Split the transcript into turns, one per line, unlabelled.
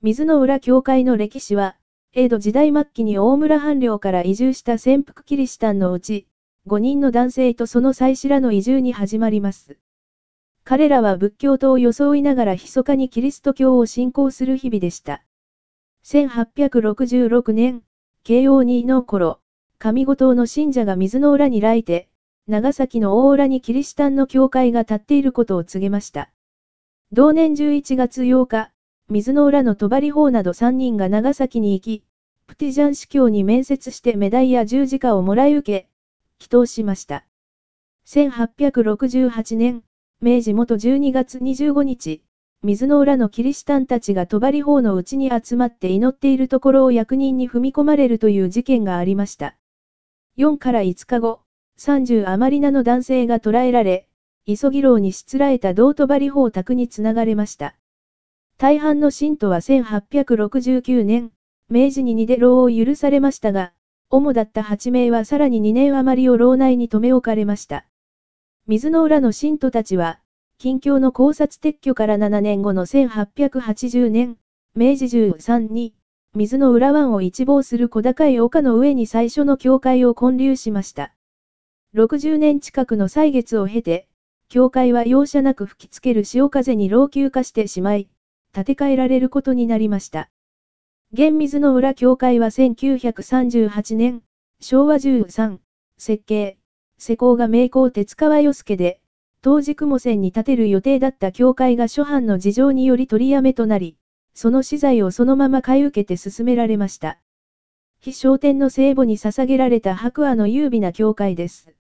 水の浦教会の歴史は、江戸時代末期に大村藩領から移住した潜伏キリシタンのうち、5人の男性とその妻子らの移住に始まります。彼らは仏教徒を装いながら密かにキリスト教を信仰する日々でした。1866年、慶応2の頃、上五島の信者が水の浦に来て、長崎の大浦にキリシタンの教会が建っていることを告げました。同年11月8日、水の浦の帳法など3人が長崎に行き、プティジャン司教に面接してメダイや十字架をもらい受け、祈祷しました。1868年、明治元12月25日、水の浦のキリシタンたちが帳法のうちに集まって祈っているところを役人に踏み込まれるという事件がありました。4から5日後、30余り名の男性が捕らえられ、急ぎ牢にしつらえた同帳法宅につながれました。大半の信徒は1869年、明治に2で牢を許されましたが、主だった8名はさらに2年余りを牢内に留め置かれました。水の浦の信徒たちは、禁教の考察撤去から7年後の1880年、明治13に、水の浦湾を一望する小高い丘の上に最初の教会を建立しました。60年近くの歳月を経て、教会は容赦なく吹きつける潮風に老朽化してしまい、建て替えられることになりました。現水の浦教会は1938年、昭和13、設計、施工が名工鉄川与助で、当時雲仙に建てる予定だった教会が諸般の事情により取りやめとなり、その資材をそのまま買い受けて進められました。非昇天の聖母に捧げられた白亜の優美な教会です。